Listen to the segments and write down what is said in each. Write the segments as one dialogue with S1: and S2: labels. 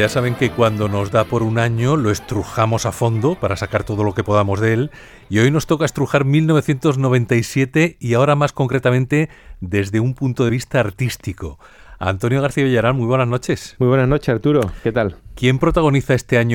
S1: Ya saben que cuando nos da por un año lo estrujamos a fondo para sacar todo lo que podamos de él, y hoy nos toca estrujar 1997 y ahora más concretamente desde un punto de vista artístico. Antonio García Villarán, muy buenas noches.
S2: Muy buenas noches, Arturo. ¿Qué tal?
S1: ¿Quién protagoniza este año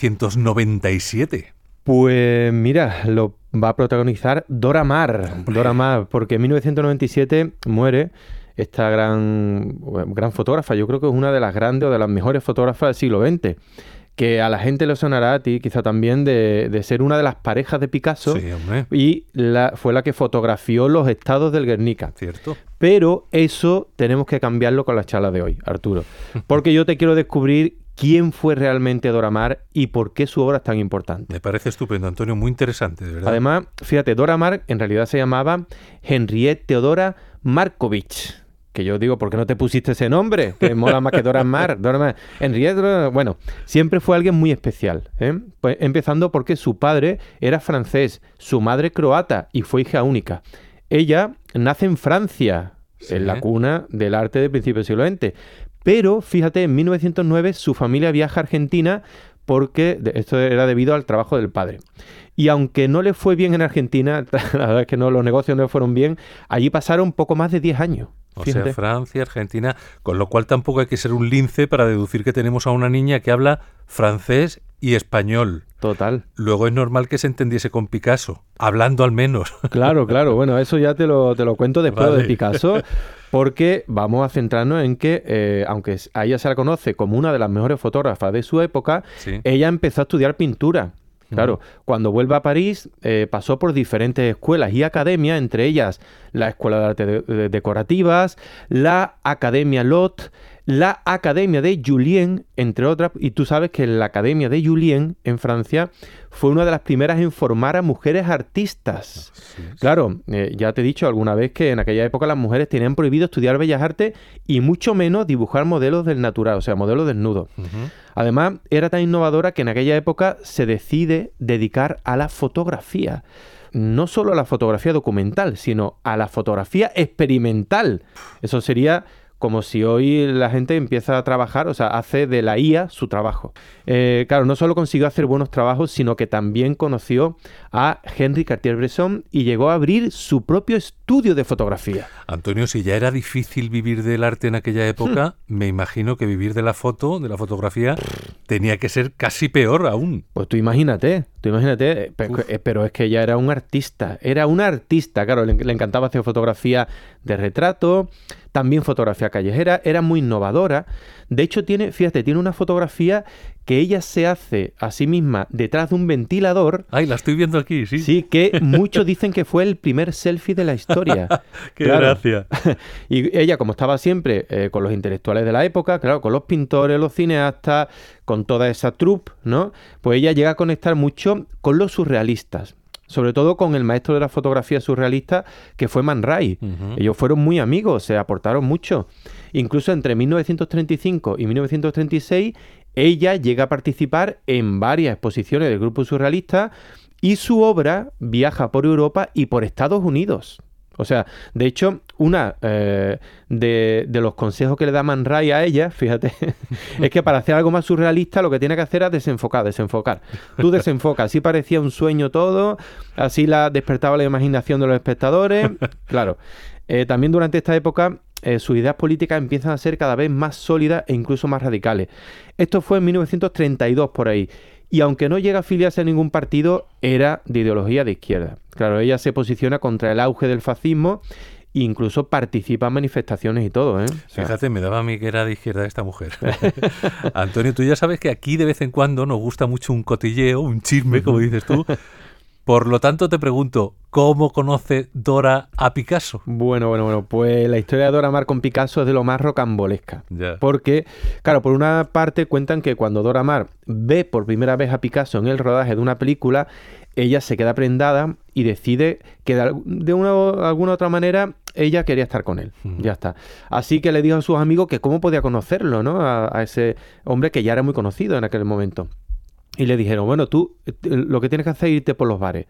S1: 1997?
S2: Pues mira, lo va a protagonizar Dora Maar.
S1: ¡Hombre!
S2: Dora Maar, porque en 1997 muere esta gran fotógrafa. Yo creo que es una de las grandes o de las mejores fotógrafas del siglo XX. Que a la gente le sonará, a ti quizá también, de ser una de las parejas de Picasso.
S1: Sí, hombre.
S2: Y fue la que fotografió los estados del Guernica.
S1: Cierto.
S2: Pero eso tenemos que cambiarlo con la charla de hoy, Arturo. Porque yo te quiero descubrir quién fue realmente Dora Maar y por qué su obra es tan importante.
S1: Me parece estupendo, Antonio, muy interesante, de verdad.
S2: Además, fíjate, Dora Maar en realidad se llamaba Henriette Theodora Markovich. Que yo digo, ¿por qué no te pusiste ese nombre? Que mola más que Dora Maar. Dora Maar. Henriette, bueno, siempre fue alguien muy especial, ¿eh? Pues empezando porque su padre era francés, su madre croata y fue hija única. Ella nace en Francia,
S1: Sí.
S2: en la cuna del arte de principios del siglo XX. Pero, fíjate, en 1909 su familia viaja a Argentina porque esto era debido al trabajo del padre. Y aunque no le fue bien en Argentina, la verdad es que no, los negocios no le fueron bien, allí pasaron poco más de 10 años.
S1: O
S2: Fíjate.
S1: sea, Francia, Argentina, con lo cual tampoco hay que ser un lince para deducir que tenemos a una niña que habla francés y español.
S2: Total.
S1: Luego es normal que se entendiese con Picasso, hablando al menos.
S2: Claro. Bueno, eso ya te lo cuento después
S1: Vale.
S2: de Picasso, porque vamos a centrarnos en que, aunque a ella se la conoce como una de las mejores fotógrafas de su época,
S1: Sí.
S2: ella empezó a estudiar pintura. Claro, cuando vuelve a París pasó por diferentes escuelas y academias, entre ellas la Escuela de Arte Decorativas, la Academia Lot, la Academia de Julian, entre otras, y tú sabes que la Academia de Julian en Francia fue una de las primeras en formar a mujeres artistas.
S1: Sí.
S2: Claro, ya te he dicho alguna vez que en aquella época las mujeres tenían prohibido estudiar bellas artes y mucho menos dibujar modelos del natural, o sea, modelos desnudos.
S1: Ujú.
S2: Además, era tan innovadora que en aquella época se decide dedicar a la fotografía. No solo a la fotografía documental, sino a la fotografía experimental. Eso sería como si hoy la gente empieza a trabajar, o sea, hace de la IA su trabajo. Claro, no solo consiguió hacer buenos trabajos, sino que también conoció a Henri Cartier-Bresson y llegó a abrir su propio estudio de fotografía.
S1: Antonio, si ya era difícil vivir del arte en aquella época, me imagino que vivir de la foto, de la fotografía, tenía que ser casi peor aún.
S2: Pues tú imagínate, pero es que ella era una artista, claro, le encantaba hacer fotografía de retrato, también fotografía callejera, era muy innovadora. De hecho, tiene una fotografía que ella se hace a sí misma detrás de un ventilador.
S1: Ay, la estoy viendo aquí, sí.
S2: Sí, que muchos dicen que fue el primer selfie de la historia.
S1: ¡Qué
S2: Claro.
S1: gracia!
S2: Y ella, como estaba siempre con los intelectuales de la época, claro, con los pintores, los cineastas, con toda esa troupe, ¿no? Pues ella llega a conectar mucho con los surrealistas. Sobre todo con el maestro de la fotografía surrealista, que fue Man Ray.
S1: Ujú.
S2: Ellos fueron muy amigos, se aportaron mucho. Incluso entre 1935 y 1936, ella llega a participar en varias exposiciones del grupo surrealista y su obra viaja por Europa y por Estados Unidos. O sea, de hecho, una de los consejos que le da Man Ray a ella, fíjate, es que para hacer algo más surrealista lo que tiene que hacer es desenfocar. Tú desenfocas, así parecía un sueño todo, así despertaba la imaginación de los espectadores. Claro, también durante esta época sus ideas políticas empiezan a ser cada vez más sólidas e incluso más radicales. Esto fue en 1932 por ahí. Y aunque no llega a afiliarse a ningún partido, era de ideología de izquierda. Claro, ella se posiciona contra el auge del fascismo e incluso participa en manifestaciones y todo, ¿eh? O sea,
S1: Fíjate, me daba a mí que era de izquierda esta mujer. Antonio, tú ya sabes que aquí de vez en cuando nos gusta mucho un cotilleo, un chisme, como dices tú. Por lo tanto, te pregunto, ¿cómo conoce Dora a Picasso?
S2: Bueno, pues la historia de Dora Maar con Picasso es de lo más rocambolesca.
S1: Ya.
S2: Porque, claro, por una parte cuentan que cuando Dora Maar ve por primera vez a Picasso en el rodaje de una película, ella se queda prendada y decide que de alguna otra manera ella quería estar con él. Ya está. Así que le dijo a sus amigos que cómo podía conocerlo, ¿no? A ese hombre que ya era muy conocido en aquel momento. Y le dijeron, bueno, tú lo que tienes que hacer es irte por los bares.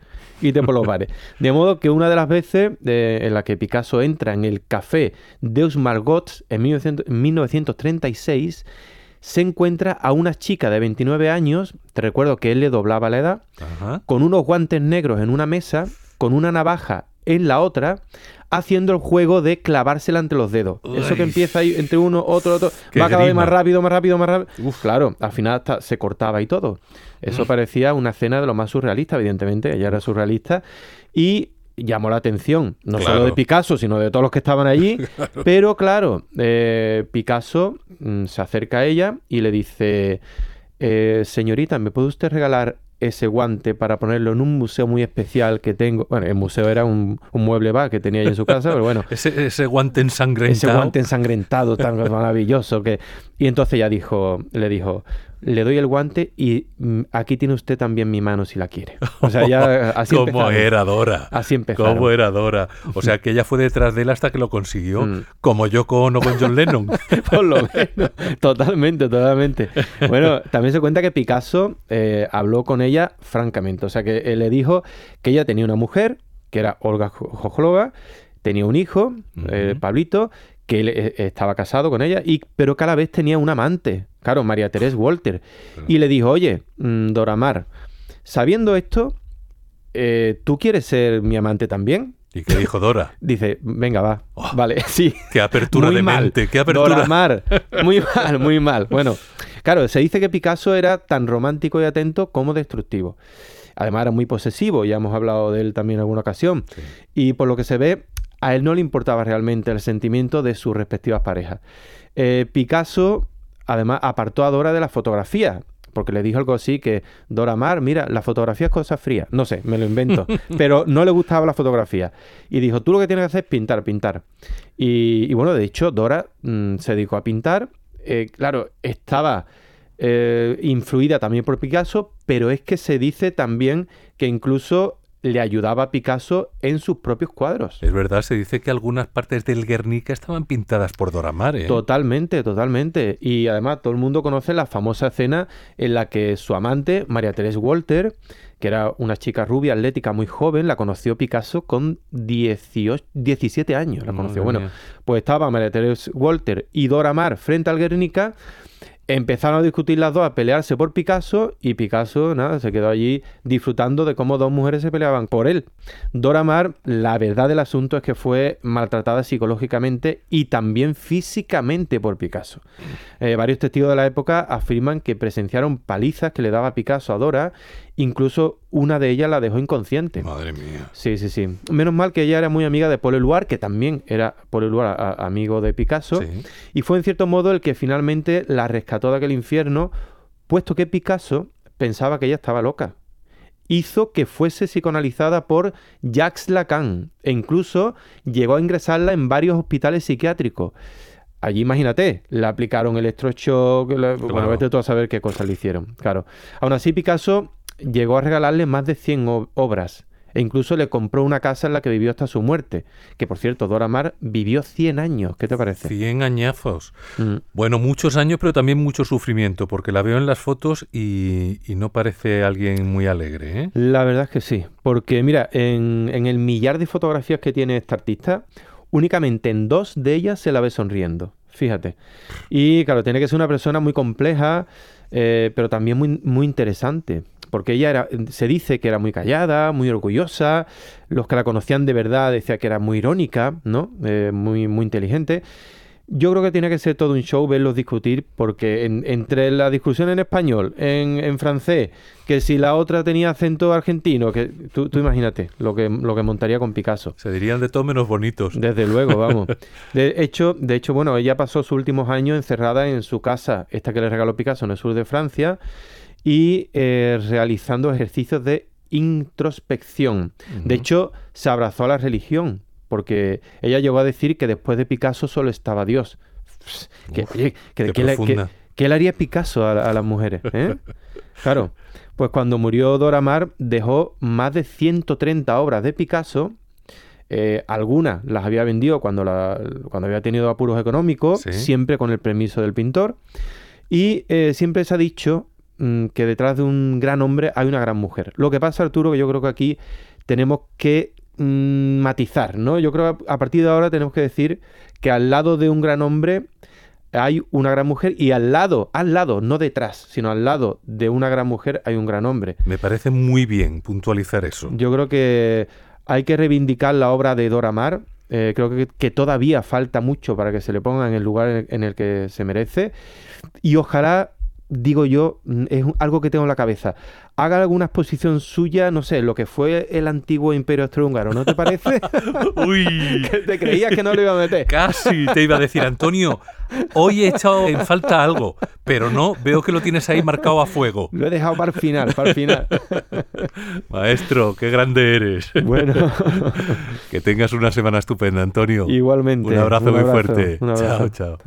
S2: De modo que una de las veces en la que Picasso entra en el café Deus Margots en 1936, se encuentra a una chica de 29 años, te recuerdo que él le doblaba la edad,
S1: Ajá.
S2: con unos guantes negros en una mesa, con una navaja en la otra, haciendo el juego de clavársela entre los dedos.
S1: Uy.
S2: Eso que empieza ahí entre uno, otro,
S1: Qué
S2: va cada vez
S1: grima.
S2: más rápido, más rápido, más rápido. Claro, al final hasta se cortaba y todo. Eso parecía una escena de lo más surrealista, evidentemente, ella era surrealista, y llamó la atención, no
S1: Claro.
S2: solo de Picasso, sino de todos los que estaban allí. Pero claro, Picasso se acerca a ella y le dice, señorita, ¿me puede usted regalar ese guante para ponerlo en un museo muy especial que tengo? Bueno, el museo era un mueble bar que tenía ella en su casa, pero bueno.
S1: Ese guante ensangrentado.
S2: Ese guante ensangrentado tan maravilloso que... Y entonces ella le dijo, le doy el guante y aquí tiene usted también mi mano si la quiere. O sea, ya así
S1: ¿Cómo
S2: empezaron.
S1: era Dora?
S2: Así empezaron.
S1: ¿Cómo era Dora? O sea, que ella fue detrás de él hasta que lo consiguió, como Yoko Ono con John Lennon.
S2: Por lo menos. Totalmente, totalmente. Bueno, también se cuenta que Picasso habló con ella francamente. O sea, que le dijo que ella tenía una mujer, que era Olga Jojlova, tenía un hijo, Pablito, que él estaba casado con ella, pero que a la vez tenía un amante. Claro, María Teresa Walter. Y le dijo, oye, Dora Maar, sabiendo esto, ¿tú quieres ser mi amante también?
S1: ¿Y qué dijo Dora?
S2: Dice, venga, va. Vale, sí.
S1: qué apertura
S2: Muy
S1: de
S2: mal.
S1: mente, qué apertura.
S2: Dora Maar, muy mal, muy mal. Bueno, claro, se dice que Picasso era tan romántico y atento como destructivo. Además era muy posesivo, ya hemos hablado de él también en alguna ocasión.
S1: Sí.
S2: Y por lo que se ve, a él no le importaba realmente el sentimiento de sus respectivas parejas. Picasso, además, apartó a Dora de la fotografía, porque le dijo algo así que, Dora Maar, mira, la fotografía es cosa fría. No sé, me lo invento. Pero no le gustaba la fotografía. Y dijo, tú lo que tienes que hacer es pintar, pintar. Y bueno, de hecho, Dora se dedicó a pintar. Claro, estaba influida también por Picasso, pero es que se dice también que incluso le ayudaba a Picasso en sus propios cuadros.
S1: Es verdad, se dice que algunas partes del Guernica estaban pintadas por Dora Maar, ¿eh?
S2: Totalmente, totalmente. Y además todo el mundo conoce la famosa escena en la que su amante, María Teresa Walter, que era una chica rubia, atlética, muy joven, la conoció Picasso con 17 años. La conoció.
S1: Madre
S2: Bueno,
S1: mía.
S2: pues estaba María Teresa Walter y Dora Maar frente al Guernica. Empezaron a discutir las dos, a pelearse por Picasso, y Picasso, nada, se quedó allí disfrutando de cómo dos mujeres se peleaban por él. Dora Maar, la verdad del asunto es que fue maltratada psicológicamente y también físicamente por Picasso. Varios testigos de la época afirman que presenciaron palizas que le daba Picasso a Dora, incluso una de ellas la dejó inconsciente.
S1: Madre mía.
S2: Sí, sí, sí. Menos mal que ella era muy amiga de Paul Éluard, que también era Paul Éluard amigo de Picasso,
S1: Sí.
S2: y fue en cierto modo el que finalmente la rescató de aquel infierno, puesto que Picasso pensaba que ella estaba loca. Hizo que fuese psicoanalizada por Jacques Lacan e incluso llegó a ingresarla en varios hospitales psiquiátricos. Allí, imagínate, le aplicaron electroshock, bueno, vete tú a saber qué cosas le hicieron. Claro. Aún así, Picasso llegó a regalarle más de 100 obras e incluso le compró una casa en la que vivió hasta su muerte. Que, por cierto, Dora Maar vivió 100 años. ¿Qué te parece?
S1: 100 añazos. Bueno, muchos años, pero también mucho sufrimiento, porque la veo en las fotos y no parece alguien muy alegre, ¿eh?
S2: La verdad es que sí. Porque, mira, en el millar de fotografías que tiene esta artista, únicamente en 2 de ellas se la ve sonriendo. Fíjate. Y, claro, tiene que ser una persona muy compleja, pero también muy, muy interesante. Porque ella se dice que era muy callada, muy orgullosa. Los que la conocían de verdad decían que era muy irónica, ¿no? Muy, muy inteligente. Yo creo que tiene que ser todo un show verlos discutir, porque entre la discusión en español, en francés, que si la otra tenía acento argentino, que tú imagínate lo que montaría con Picasso.
S1: Se dirían de todo menos bonitos.
S2: Desde luego, vamos. De hecho, bueno, ella pasó sus últimos años encerrada en su casa, esta que le regaló Picasso en el sur de Francia, y realizando ejercicios de introspección. De hecho, se abrazó a la religión, porque ella llegó a decir que después de Picasso solo estaba Dios. ¿Qué le haría Picasso a las mujeres? Claro, pues cuando murió Dora Maar dejó más de 130 obras de Picasso. Algunas las había vendido cuando había tenido apuros económicos,
S1: ¿sí?
S2: Siempre con el permiso del pintor. Y siempre se ha dicho que detrás de un gran hombre hay una gran mujer. Lo que pasa, Arturo, que yo creo que aquí tenemos que matizar, ¿no? Yo creo que a partir de ahora tenemos que decir que al lado de un gran hombre hay una gran mujer y al lado, no detrás, sino al lado de una gran mujer hay un gran hombre.
S1: Me parece muy bien puntualizar eso.
S2: Yo creo que hay que reivindicar la obra de Dora Maar. Creo que todavía falta mucho para que se le ponga en el lugar en el que se merece. Y ojalá, digo yo, es algo que tengo en la cabeza, haga alguna exposición suya, no sé, lo que fue el antiguo Imperio Austrohúngaro, ¿no te parece?
S1: ¡Uy!
S2: Que te creías que no lo iba a meter.
S1: Casi te iba a decir, Antonio, hoy he echado en falta algo, pero no, veo que lo tienes ahí marcado a fuego.
S2: Lo he dejado para el final, para el final.
S1: Maestro, qué grande eres.
S2: Bueno.
S1: Que tengas una semana estupenda, Antonio.
S2: Igualmente.
S1: Un abrazo muy fuerte.
S2: Un abrazo.
S1: Chao, chao.